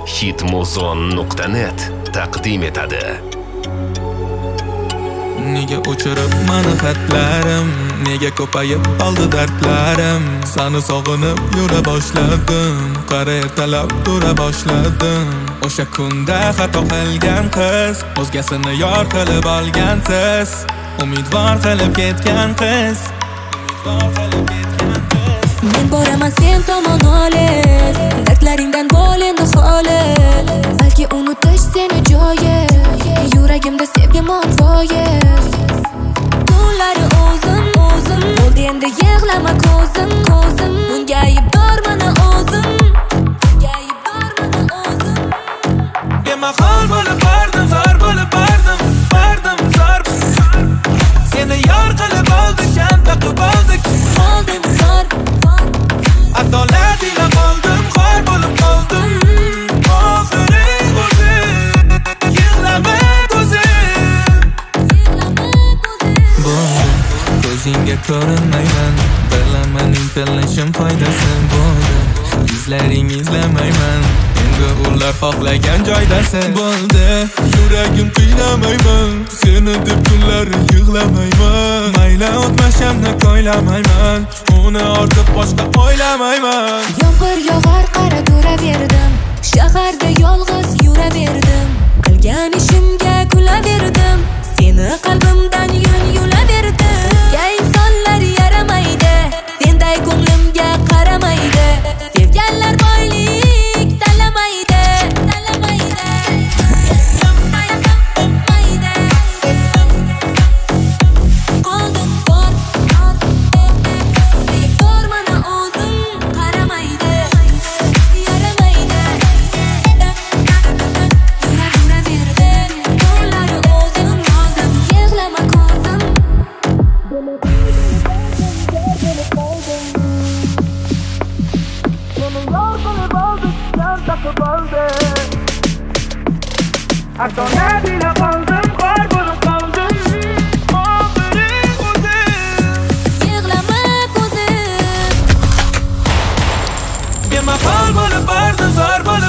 Hitmuzon.net taqdim etadi. Nega o'chirib mani xatlarim, nega ko'payib qoldi dardlarim. Seni sog'inib yura boshladim, qara ertalab tura boshladim. O'sha kunda xato qilgan qiz, o'zgasini yor qilib olgansiz. Umidvor qilib ketgan qiz, men boraman sen tomon olis, dardlaringdan bo'l endi xolis. Balki unutish seni joyiz, yuragimda sevgim foiz. Kunlari o'zim bo'ldi endi yig'lama ko'zim. Bunga aybdor mana o'zim, bemahol bo'lib bordim, zor bo'lib bordim, zor. Seni yor qilib oldik, shan taqib oldik, zor. adolat ila qoldim, xor bo'lib qoldim. Oxiring o'zing, yig'lama ko'zing. Ko'zingga ko'rinmayman, bilaman intilishim foydasi bo'ldi. Yuzlaring izlamayman, endi ular xohlagan joydasiz. Bo'ldi, yuragim qiynamayman, seni deb kunlar yig'lamayman. Mayli o'tmashamni ko'ylamayman, uni ortib boshqa o'ylamayman. Yomg'ir yog'ar qara turaverdim, shaharda yolg'iz yuraverdim. Qilgan ishimga kulaverdim, seni qalbimdan yulaverdim. Bizga insonlar yaramaydi, senday ko'nglimga qaramaydi. Sevganlar boylik talamaydi. Qoldim bor, mana o'zim qaramaydi, yaramaydi. Yuraverdim, kunlari o'zim oldim, yig'lama ko'zim. Adolat ila qoldim, xor bo'lib qoldim. Oxiring o'zing, Yig'lama ko'zim. bemahol bo'lib bordim, zor bo'lib